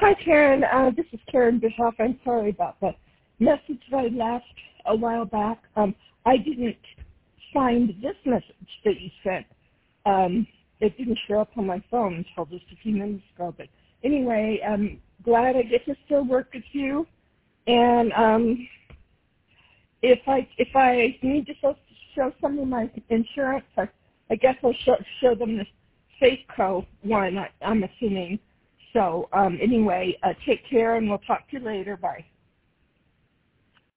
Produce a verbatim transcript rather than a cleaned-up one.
Hi, Karen. Uh, this is Karen Bischoff. I'm sorry about the message that I left a while back. Um, I didn't find this message that you sent. Um, it didn't show up on my phone until just a few minutes ago. But anyway, I'm glad I get to still work with you. And um, if I if I need to show, show some of my insurance, I, I guess I'll show, show them the Safeco one, I, I'm assuming. So um, anyway, uh, take care, and we'll talk to you later. Bye.